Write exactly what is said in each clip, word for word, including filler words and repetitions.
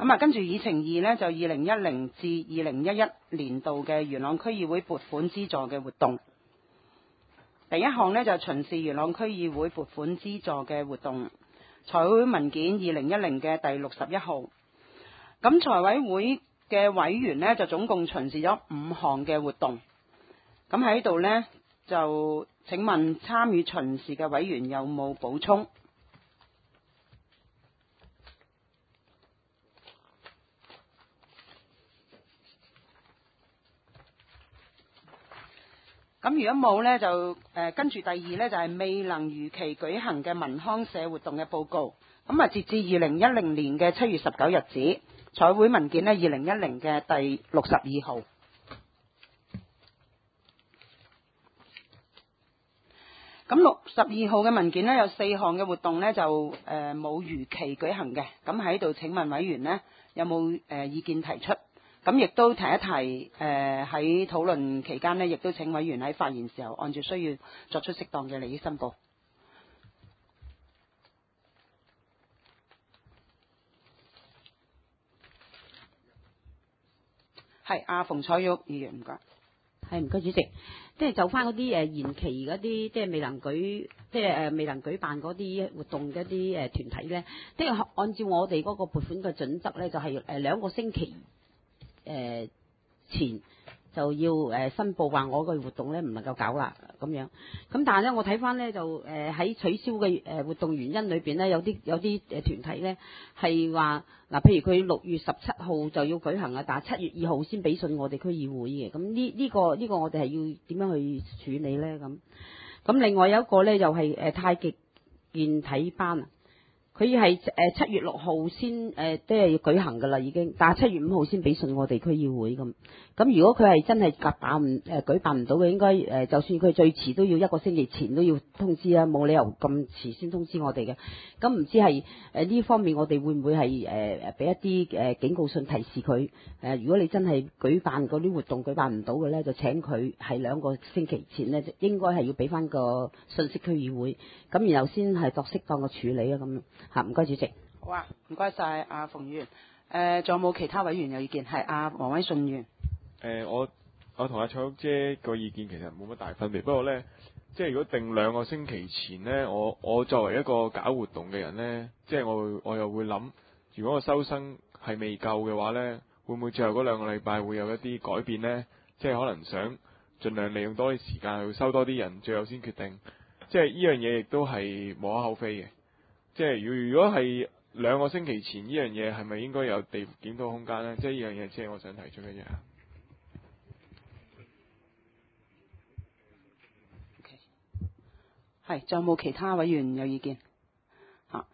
咁啊，跟住議程二呢，就二零一零至二零一一年度嘅元朗區議會撥款資助嘅活動。第一項呢，就巡視元朗區議會撥款資助嘅活動，財委會文件二零一零嘅第六十一號。咁財委會嘅委員呢，就總共巡視咗五項嘅活動。咁喺度呢，就請問參與巡視嘅委員有冇補充？咁如果冇呢，就誒、呃、跟住第二呢，就係、是、未能如期舉行嘅民康社活動嘅報告。咁啊，截至二零一零年嘅七月十九日止，財會文件呢，二零一零嘅第六十二號。咁六十二號嘅文件呢，有四項嘅活動呢，就誒冇、呃、如期舉行嘅。咁喺度請問委員呢，有冇誒、呃、意見提出？咁亦都提一提，誒喺討論期間呢，亦都請委員喺發言時候按照需要作出適當嘅利益申報。係阿馮彩玉議員，唔該。 係唔該主席，即係就翻嗰啲誒延期嗰啲，即係未能舉，即係誒未能舉辦嗰啲活動嘅一啲誒團體咧，即係按照我哋嗰個撥款嘅準則咧，就係誒兩個星期。誒、呃、前就要誒、呃、申報話我個活動咧唔能夠搞啦咁樣，咁但係咧我睇翻咧就誒喺、呃、取消嘅誒、呃、活動原因裏邊咧有啲有啲誒團體咧係話嗱，譬如佢六月十七號就要舉行啊，但係七月二號先俾信我哋區議會嘅，咁呢呢個呢、呢個我哋係要點樣去處理咧咁？咁另外有一個咧又係誒太極健體班啊。佢係誒七月六號先誒都係要舉行㗎啦，已經，但係七月五號先俾信我哋區議會咁。咁如果佢係真係夾辦唔誒舉辦唔到嘅，應該誒、呃、就算佢最遲都要一個星期前都要通知啊，冇理由咁遲先通知我哋嘅。咁唔知係誒呢方面我哋會唔會係誒誒俾一啲誒、呃、警告信提示佢誒、呃？如果你真係舉辦嗰啲活動舉辦唔到嘅咧，就請佢係兩個星期前咧，應該係要俾翻個信息區議會，咁然後先係作適當嘅處理啊咁。嚇，唔該主席。 好啊，唔該晒阿馮議員。誒、呃，仲有冇其他委員有意見？係阿黃偉信議員。 誒、呃，我我同阿蔡玉姐個意見其實冇乜大分別，不過呢，即係如果定兩個星期前呢，我我作為一個搞活動嘅人呢，即係我我又會諗，如果個收生係未夠嘅話呢，會唔會最後嗰兩個禮拜會有一啲改變呢？即係可能想盡量利用多啲時間去收多啲人，最後先決定。即係呢樣嘢亦都係無可厚非嘅。即係如如果係兩個星期前呢樣嘢係咪應該有地檢討空間呢？即係呢樣嘢，即係我想提出嘅嘢。 係，仲有冇其他委員有意見？嚇，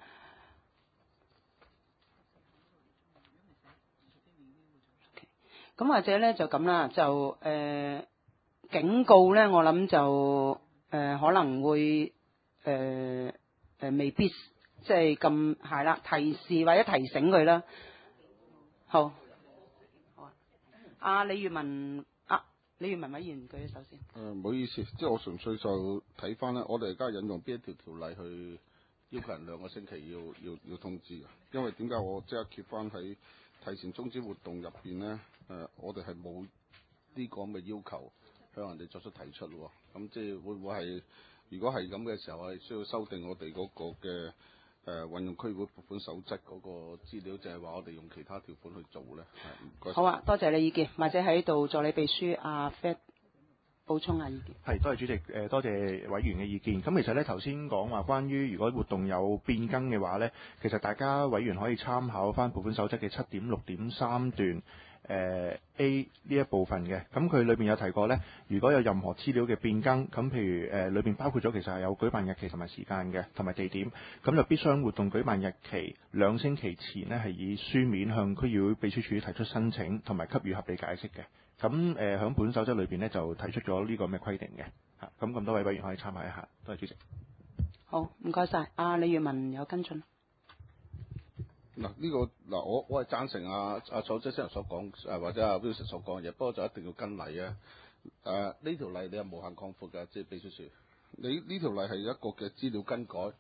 咁或者咧就咁啦，就誒、呃、警告咧，我諗就誒、呃、可能會誒誒、呃、未必即係咁係啦，提示或者提醒佢啦。好，好啊，阿李月文。李元文委員舉手先。 誒唔好意思，即係我純粹就睇翻咧，我哋而家引用邊一條條例去要求人兩個星期要要要通知嘅？因為點解我即刻揭翻喺提前終止活動入邊咧？誒、呃，我哋係冇呢個咁嘅要求向人哋作出提出喎。咁即係會唔會係？如果係咁嘅時候，係需要修訂我哋嗰個嘅誒運用區議會撥款守則嗰個資料，就係話我哋用其他條款去做咧。係，唔該。 好啊，多謝你意見，或者喺度助理秘書阿 Fred 補充下意見。 係，多謝主席，誒多謝委員嘅意見。咁其實咧頭先講話關於如果活動有變更嘅話咧，其實大家委員可以參考翻撥款守則嘅七點六點三段。誒、呃、A 呢一部分嘅，咁佢裏邊有提過呢，如果有任何資料嘅變更，咁譬如誒裏邊包括咗其實係有舉辦日期同埋時間嘅，同埋地點，咁就必須喺活動舉辦日期兩星期前呢，係以書面向區議會秘書處提出申請，同埋給予合理解釋嘅。咁誒喺本守則裏邊呢，就提出咗呢個咁嘅規定嘅。嚇，咁咁多位委員可以參考一下。多謝主席。 好，唔該晒。阿李月文有跟進。 嗱、這、呢個嗱我我係贊成阿阿楚姐先生所講誒或者阿 Wilson 所講嘅嘢，不過就一定要跟例啊。誒呢條例你係無限擴闊嘅，即係秘書處。你呢條例係一個嘅資料更改，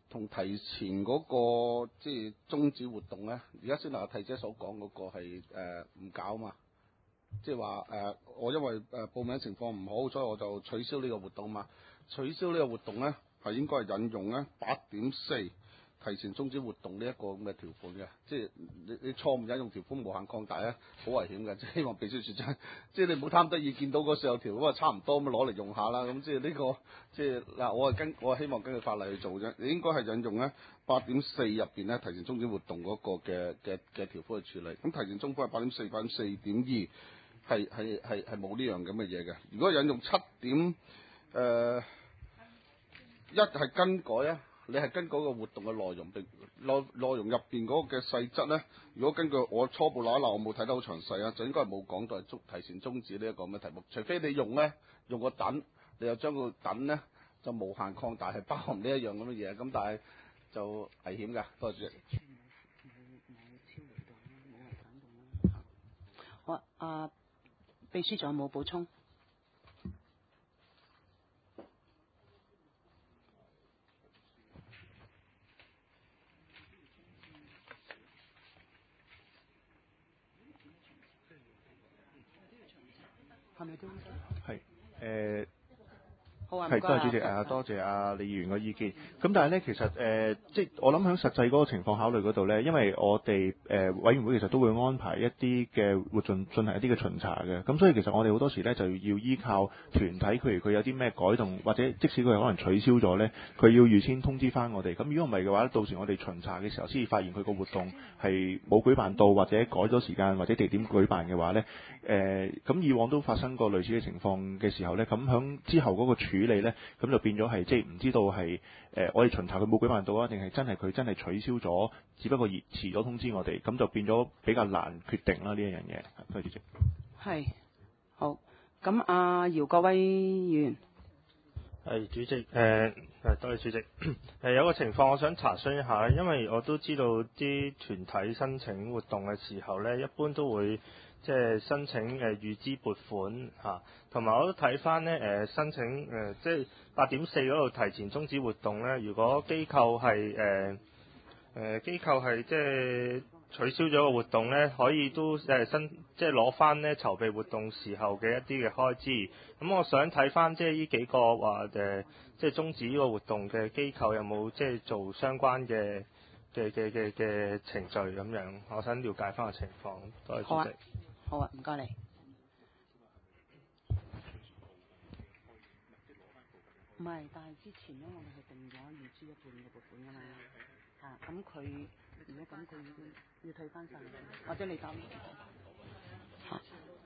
同提前嗰、個即係終止活動咧，而家先嗱提姐所講嗰個係誒唔搞嘛，即係話誒我因為誒、呃、報名情況唔好，所以我就取消呢個活動嘛。取消呢個活動咧係應該係引用咧八點四。提前終止活動呢一個咁嘅條款嘅，即係你你錯誤引用條款無限擴大咧，好危險嘅。即係希望秘書處真，即係你唔好貪得意見到嗰時候條咁啊差唔多咁攞嚟用下啦。咁即係呢個即係嗱，我係跟我係希望根據法例去做啫。你應該係引用咧八點四入邊咧提前終止活動嗰個嘅嘅嘅條款去處理。咁提前終止係八點四、八點四點二係係係係冇呢樣咁嘅嘢嘅。如果引用七點誒一係更改啊。你係根據嗰個活動嘅內容，並內內容入邊嗰個嘅細則咧。如果根據我初步攞一攞，我冇睇得好詳細啊，就應該係冇講到係終提前終止呢一個咁嘅題目。除非你用咧用個等，你又將個等咧就無限擴大，係包含呢一樣咁嘅嘢。咁但係就危險㗎。多謝主席。 好啊，啊秘書長有冇補充？係咪都係誒？ 好啊， 係多謝主席啊，多謝阿李議員嘅意見。咁但係咧，其實誒、呃，即係我諗喺實際嗰個情況考慮嗰度咧，因為我哋誒、呃、委員會其實都會安排一啲嘅活進進行一啲嘅巡查嘅。咁所以其實我哋好多時咧就要依靠團體，譬如佢有啲咩改動，或者即使佢可能取消咗咧，佢要預先通知翻我哋。咁如果唔係嘅話，到時我哋巡查嘅時候先至發現佢個活動係冇舉辦到，或者改咗時間或者地點舉辦嘅話咧，誒、呃、咁以往都發生過類似嘅情況嘅時候咧，咁響之後嗰個處理咧，咁就變咗係即係唔知道係誒、呃、我哋巡查佢冇舉辦到啊，定係真係佢真係取消咗，只不過遲遲咗通知我哋，咁就變咗比較難決定啦呢一樣嘢。多謝主席。 係好，咁阿姚國威議員。 係主席，誒、呃、誒多謝主席。誒有個情況我想查詢一下，因為我都知道啲團體申請活動嘅時候咧，一般都會即係申請誒預支撥款嚇，同、啊、埋我都睇翻咧誒申請誒、呃、即係八點四嗰度提前終止活動咧，如果機構係誒誒機構係即係取消咗個活動咧，可以都誒申即係攞翻咧籌備活動時候嘅一啲嘅開支。咁我想睇翻即係呢幾個話誒即係終止呢個活動嘅機構有冇即係做相關嘅嘅嘅嘅嘅程序咁樣，我想了解翻個情況。多謝主席。 好啊，唔該你。唔係，但係之前咧，我哋係定咗預支一半嘅撥款㗎嘛。啊，咁佢如果咁，佢要要退翻晒，或者你答。嚇。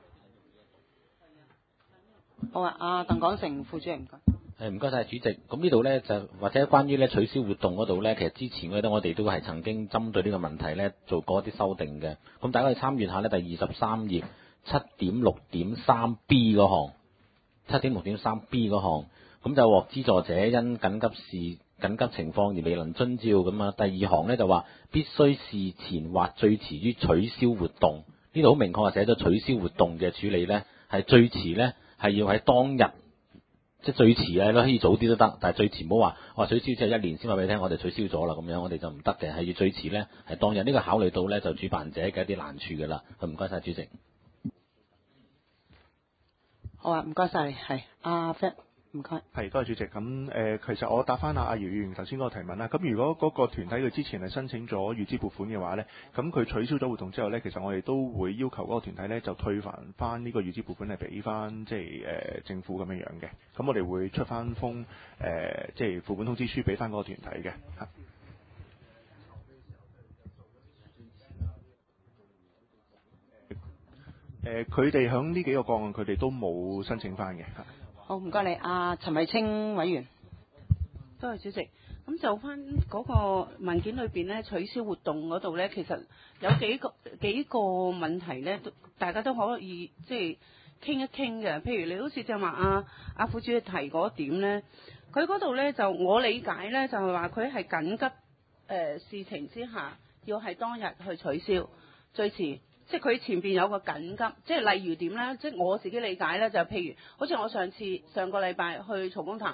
好啊，阿鄧廣成副主席唔該。 誒唔該晒主席，咁呢度呢，就或者關於咧取消活動嗰度呢，其實之前嗰啲我哋都係曾經針對呢個問題呢做過一啲修訂嘅，咁大家可以參閱下呢第二十三頁七點六點三 B 嗰項，七點六點三 B 嗰項，咁就獲資助者因緊急事緊急情況而未能遵照咁啊。第二項呢，就話必須事前或最遲於取消活動，呢度好明確係寫咗取消活動嘅處理呢，係最遲呢，係要喺當日。即係最遲啊，都可以早啲都得，但係最遲唔好話我取消之後一年先話俾你聽，我哋取消咗啦咁樣，我哋就唔得嘅，係要最遲咧係當日。呢、這個考慮到咧就主辦者嘅一啲難處㗎啦。唔該晒主席。 好啊，唔該晒，係阿 Fred。唔該。 係，多謝主席。咁誒、呃，其實我答翻阿阿姚議員頭先嗰個提問啦。咁如果嗰個團體佢之前係申請咗預支撥款嘅話咧，咁佢取消咗活動之後咧，其實我哋都會要求嗰個團體咧就退還翻呢個預支撥款係俾翻即係誒、呃、政府咁樣樣嘅。咁我哋會出翻封誒、呃、即係付款通知書俾翻嗰個團體嘅嚇。誒，佢哋響呢幾個個案，佢哋都冇申請翻嘅嚇。 好，唔該你，阿陳慧清委員。 多謝主席。咁就翻嗰個文件裏邊咧，取消活動嗰度咧，其實有幾個幾個問題咧，大家都可以即係傾一傾嘅。譬如你好似就話阿阿副主席提嗰點咧，佢嗰度咧就我理解咧，就係話佢係緊急誒、呃、事情之下，要係當日去取消，最遲。即係佢前邊有個緊急，即係例如點咧？即係我自己理解咧，就譬如好似我上次上個禮拜去曹公潭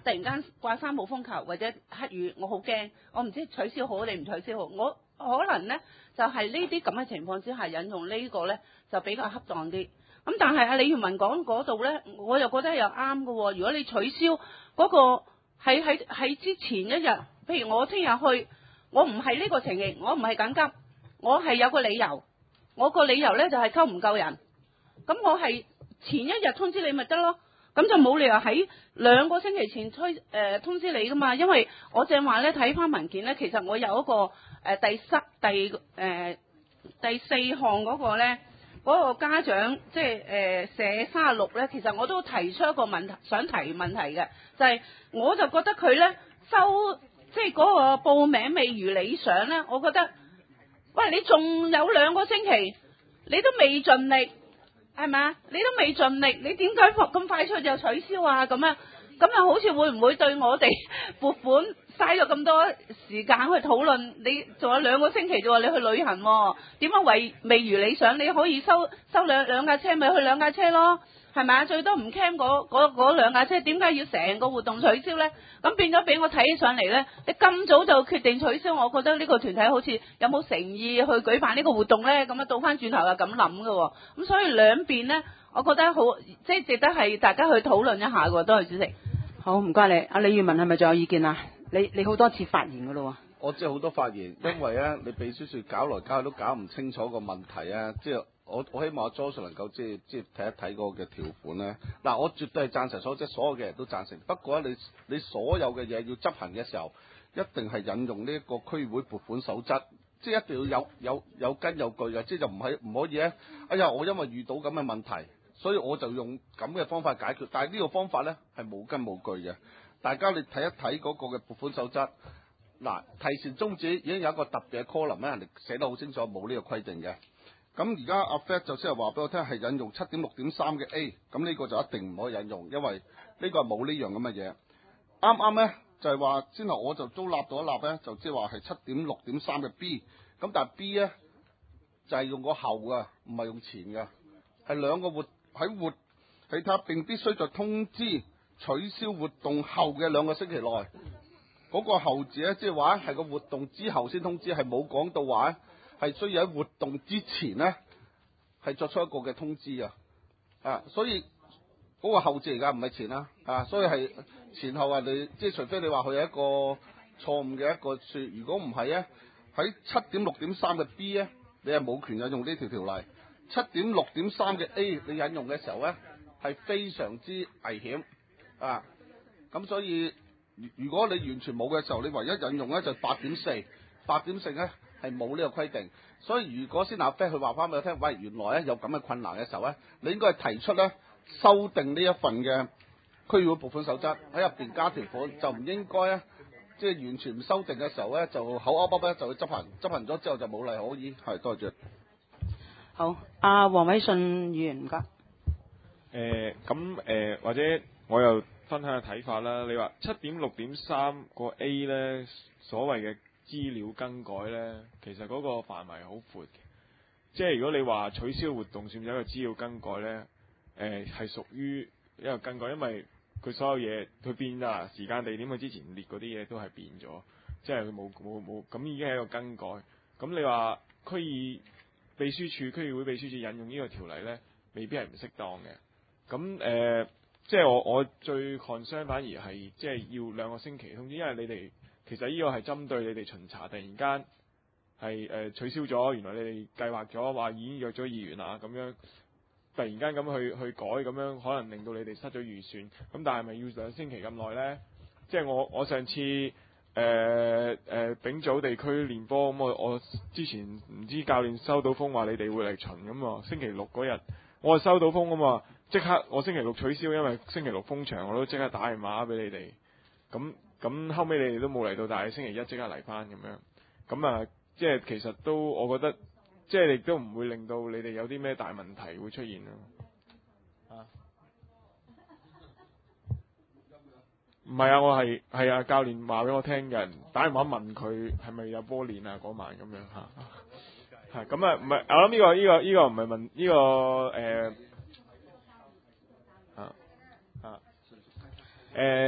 突然間掛三號風球或者黑雨，我好驚，我唔知取消好定唔取消好。我可能呢，就係呢啲咁嘅情況之下引用呢個呢，就比較恰當啲。咁但係阿李元文講嗰度呢，我又覺得又啱嘅喎。如果你取消嗰個喺喺喺之前一日，譬如我聽日去，我唔係呢個情形，我唔係緊急，我係有個理由，我個理由呢，就係溝唔夠人，咁我係前一日通知你咪得咯。咁就冇理由喺兩個星期前推誒、呃、通知你噶嘛，因為我正話咧睇翻文件咧，其實我有一個誒、呃、第三第誒、呃、第四項嗰個咧嗰、那個家長即係誒寫三十六咧，其實我都提出一個問題想提問題嘅，就係、是、我就覺得佢咧收即係嗰個報名未如理想咧，我覺得喂你仲有兩個星期，你都未盡力。係咪啊？你都未盡力，你點解咁快出就取消啊？咁啊，咁啊，好似會唔會對我哋撥款嘥咗咁多時間去討論？你仲有兩個星期就話你去旅行、啊，點解未未如理想？你可以收收兩兩架車，咪去兩架車咯，係咪啊？最多唔 cam 嗰嗰嗰兩架車，點解要成個活動取消呢？咁變咗俾我睇起上嚟呢，你咁早就決定取消，我覺得呢個團體好似有冇誠意去舉辦呢個活動呢？咁啊倒翻轉頭又咁諗嘅喎，咁所以兩邊呢，我覺得好即係值得係大家去討論一下嘅。多謝主席。 好，唔該你。阿李元文係咪仲有意見啊？你你好多次發言嘅咯喎。 我知好多發言，因為咧你秘書處搞來搞去都搞唔清楚個問題啊！即係我我希望阿 Joshua 能夠即係即係睇一睇嗰個嘅條款咧。嗱，我絕對係贊成所有即係所有嘅人都贊成。不過咧，你你所有嘅嘢要執行嘅時候，一定係引用呢一個區議會撥款守則，即係一定要有有有根有據嘅，即係就唔係唔可以咧。哎呀，我因為遇到咁嘅問題，所以我就用咁嘅方法解決。但係呢個方法咧係冇根冇據嘅。大家你睇一睇嗰個嘅撥款守則。嗱，提前終止已經有一個特別嘅 column 咧，人哋寫得好清楚，冇呢個規定嘅。咁而家阿 Fat 就先係話俾我聽係引用七點六點三嘅 A，咁呢個就一定唔可以引用，因為呢個係冇呢樣咁嘅嘢。啱啱咧就係話先頭我就都立到一立咧，就即係話係七點六點三嘅 B， 咁但係 B 咧就係用個後嘅，唔係用前嘅，係兩個活喺活喺睇並必須在通知取消活動後嘅兩個星期內。嗰個後字咧，即係話係個活動之後先通知，係冇講到話係需要喺活動之前咧係作出一個嘅通知啊！啊，所以嗰個後字嚟㗎，唔係前啦啊！所以係前後啊，你即係除非你話佢有一個錯誤嘅一個説，如果唔係咧，喺七點六點三嘅 B 咧，你係冇權引用呢條條例；七點六點三嘅 A 你引用嘅時候咧係非常之危險啊！咁所以。如果你完全冇嘅時候，你唯一引用咧就八點四，八點四咧係冇呢個規定。所以如果先阿 Fat 去話翻俾我聽，喂，原來咧有咁嘅困難嘅時候咧，你應該係提出咧修訂呢一份嘅區議會撥款守則喺入邊加條款，就唔應該咧即係完全唔修訂嘅時候咧就口噏噏咧就去執行，執行咗之後就冇例可依。係，多謝。 好，阿黃偉信議員唔該。 誒咁誒或者我又分享下睇法啦。你話七點六點三個 A 呢，所謂嘅資料更改呢，其實嗰個範圍好闊嘅。即係如果你話取消活動算唔算一個資料更改呢？誒係屬於一個更改，因為佢所有嘢佢變啦，時間地點佢之前列嗰啲嘢都係變咗，即係佢冇冇冇咁已經係一個更改。咁你話區議秘書處、區議會秘書處引用呢個條例呢，未必係唔適當嘅。咁誒、呃，即係我我最 concern 反而係即係要兩個星期通知，因為你哋其實呢個係針對你哋巡查，突然間係誒、呃、取消咗，原來你哋計劃咗話已經約咗議員啦，咁樣突然間咁去去改，咁樣可能令到你哋失咗預算。咁但係咪要兩星期咁耐呢？即係我我上次誒誒、呃呃、丙組地區練波，咁我我之前唔知教練收到風話你哋會嚟巡咁啊，星期六嗰日我係收到風啊嘛。即刻我星期六取消，因為星期六封場，我都即刻打電話俾你哋。咁咁後尾你哋都冇嚟到，但係星期一即刻嚟翻咁樣。咁啊，即係其實都我覺得，即係亦都唔會令到你哋有啲咩大問題會出現咯。啊？唔係啊，我係係啊，教練話俾我聽，有人打電話問佢係咪有波練啊嗰晚咁樣嚇。係咁啊，唔係我諗呢個呢個呢個唔係問呢個誒。啊啊，誒、呃，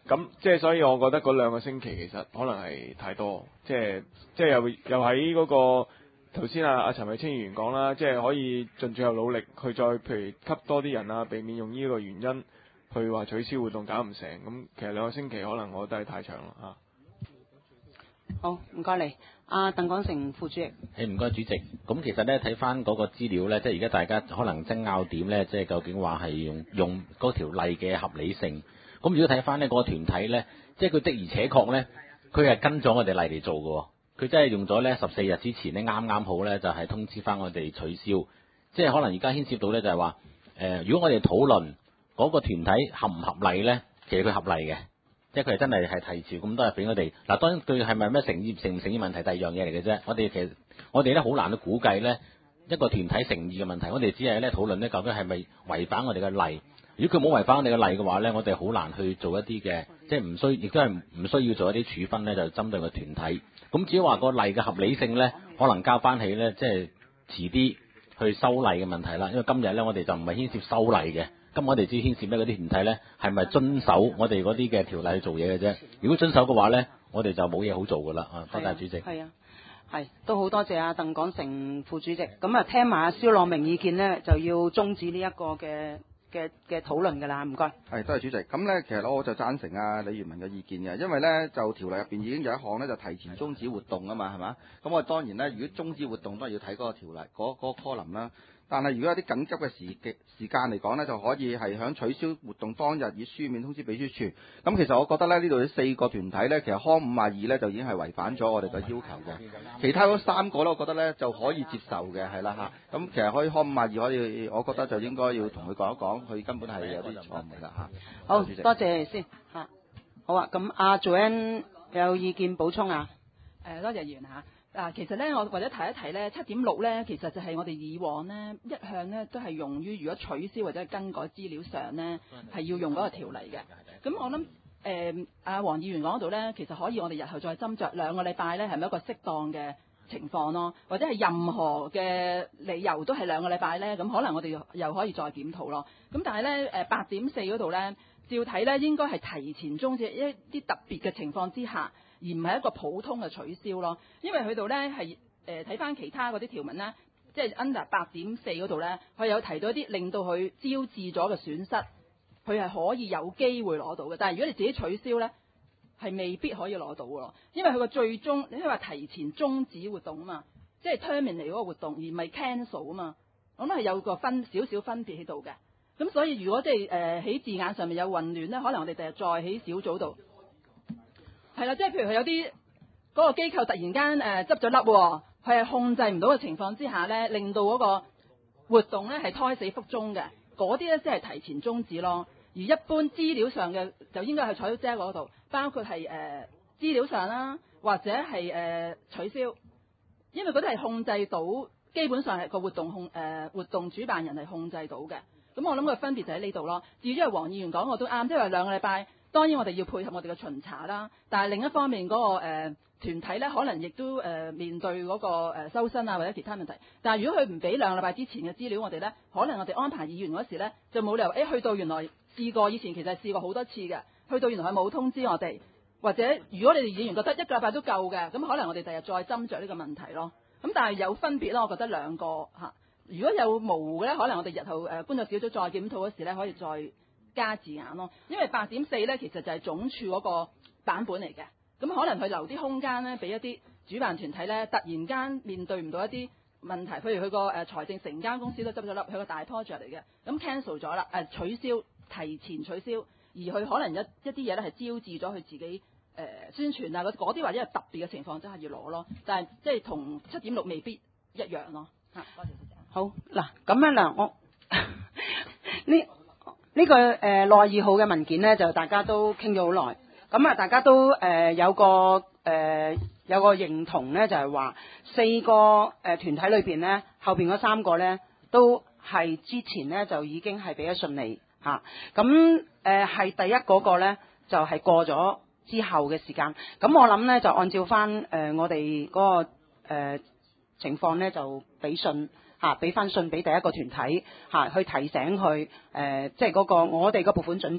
咁即係所以，我覺得嗰兩個星期其實可能係太多，即係即係又又喺嗰個頭先啊阿陳偉清議員講啦，即係可以盡最後努力去再譬如吸多啲人啊，避免用呢個原因去話取消活動搞唔成。咁其實兩個星期可能我覺得係太長啦嚇。 好，唔該你，阿鄧廣成副主席。 誒唔該主席，咁其實咧睇翻嗰個資料咧，即係而家大家可能爭拗點咧，即係究竟話係用用嗰條例嘅合理性。咁如果睇翻呢嗰個團體咧，即係佢的而且確咧，佢係跟咗我哋例嚟做嘅。佢真係用咗咧十四日之前咧，啱啱好咧就係通知翻我哋取消。即係可能而家牽涉到咧就係話，誒如果我哋討論嗰個團體合唔合例咧，其實佢合例嘅。即係佢係真係係提前咁多日俾我哋。嗱，當然佢係咪咩誠意成唔誠意問題，第二樣嘢嚟嘅啫。我哋其實我哋咧好難去估計咧一個團體誠意嘅問題。我哋只係咧討論咧究竟係咪違反我哋嘅例。如果佢冇違反我哋嘅例嘅話咧，我哋好難去做一啲嘅，即係唔需，亦都係唔需要做一啲處分咧，就針對個團體。咁至於話個例嘅合理性咧，可能交翻起咧，即係遲啲去修例嘅問題啦。因為今日咧，我哋就唔係牽涉修例嘅。咁我哋只牽涉咩嗰啲團體咧，係咪遵守我哋嗰啲嘅條例去做嘢嘅啫？如果遵守嘅話咧，我哋就冇嘢好做噶啦。啊，多謝主席。 係啊，係都好多謝阿鄧廣成副主席。咁啊，聽埋阿蕭朗明意見咧，就要終止呢一個嘅嘅嘅討論㗎啦。唔該。 係，多謝主席。咁咧，其實我就贊成啊李元文嘅意見嘅，因為咧就條例入邊已經有一項咧就提前終止活動啊嘛，係嘛？咁我當然咧，如果終止活動都係要睇嗰個條例嗰嗰、嗰個 column 啦。但係如果有啲緊急嘅時嘅時間嚟講呢，就可以係響取消活動當日以書面通知秘書處。咁其實我覺得咧，呢度呢四個團體呢，其實康五廿二呢就已經係違反咗我哋嘅要求嘅。其他嗰三個呢，我覺得呢就可以接受嘅，係啦嚇。咁其實可以康五廿二可以，我覺得就應該要同佢講一講，佢根本係有啲錯誤㗎嚇。 好，多謝你先嚇。好啊，咁阿 Joanne 有意見補充啊？ 誒，多謝議員嚇。嗱，其實咧，我或者提一提咧，七點六咧，其實就係我哋以往咧一向咧都係用於如果取消或者係更改資料上咧，係要用嗰個條例嘅。咁我諗誒，阿黃議員講嗰度咧，其實可以我哋日後再斟酌兩個禮拜咧，係咪一個適當嘅情況咯？或者係任何嘅理由都係兩個禮拜咧，咁可能我哋又可以再檢討咯。咁但係咧誒八點四嗰度咧，照睇咧應該係提前終止一啲特別嘅情況之下。而唔係一個普通嘅取消咯，因為佢度咧係誒睇翻其他嗰啲條文咧，即係 under 八點四嗰度咧，佢有提到一啲令到佢招致咗嘅損失，佢係可以有機會攞到嘅。但係如果你自己取消咧，係未必可以攞到嘅咯，因為佢個最終你話提前終止活動啊嘛，即係 terminate 嗰個活動，而唔係 cancel 啊嘛，我諗係有個分少少分別喺度嘅。咁所以如果即係誒喺字眼上面有混亂咧，可能我哋第日再喺小組度。係啦，即係譬如佢有啲嗰、嗰個機構突然間誒執咗笠，佢係控制唔到嘅情況之下咧，令到嗰個活動咧係胎死腹中嘅，嗰啲咧先係提前終止咯。而一般資料上嘅就應該係採咗嗰度，包括係誒、呃、資料上啦，或者係誒、呃、取消，因為嗰啲係控制到，基本上係個活動控誒、呃、活動主辦人係控制到嘅。咁我諗個分別就喺呢度咯。至於係黃議員講我都啱，即係話兩個禮拜。當然我哋要配合我哋嘅巡查啦，但係另一方面嗰、那個誒、呃、團體咧，可能亦都誒、呃、面對嗰、那個、呃、收身啊或者其他問題。但係如果佢唔俾兩個禮拜之前嘅資料我哋咧，可能我哋安排議員嗰時咧就冇理由誒、欸、去到原來試過以前其實係試過好多次嘅，去到原來佢冇通知我哋，或者如果你哋議員覺得一個禮拜都夠嘅，咁可能我哋第日再斟酌呢個問題咯。咁但係有分別咯，我覺得兩個嚇。如果有模糊嘅咧，可能我哋日後誒工作小組再檢討嗰時咧，可以再加字眼咯，因為八點四咧其實就係總署嗰個版本嚟嘅，咁可能佢留啲空間咧，俾一啲主辦團體咧，突然間面對唔到一啲問題，譬如佢個誒財政成間公司都執咗笠，佢個大 project 嚟嘅，咁 cancel 咗啦，誒取消，提前取消，而佢可能一一啲嘢咧係招致咗佢自己誒、呃、宣傳啊嗰啲或者係特別嘅情況真係要攞咯，但係即係同七點六未必一樣咯。嚇，多謝主席。 好嗱，咁樣嗱，我呢。呢、這個誒六廿二號嘅文件呢，就大家都傾咗好耐，咁啊大家都誒、呃、有個誒、呃、有個認同呢，就係、是、話四個誒、呃、團體裏邊呢，後邊嗰三個呢，都係之前呢，就已經係俾咗順利嚇，咁誒係第一嗰個呢，就係、是、過咗之後嘅時間，咁我諗呢，就按照翻誒、呃、我哋嗰、那個、呃、情況呢，就俾信。嚇，俾翻信俾第一個團體嚇，去提醒佢誒，即係嗰個我哋個撥款準則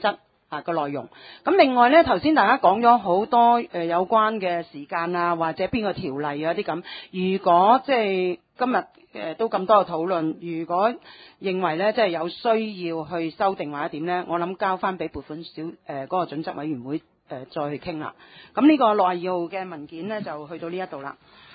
啊個內容。咁另外呢，頭先大家講咗好多誒、呃、有關嘅時間啊，或者邊個條例啊啲咁。如果即係今日誒、呃、都咁多嘅討論，如果認為呢即係有需要去修訂或者點呢，我諗交翻俾撥款小誒嗰、呃那個準則委員會誒、呃、再去傾啦。咁呢個六十二號嘅文件呢，就去到呢一度啦。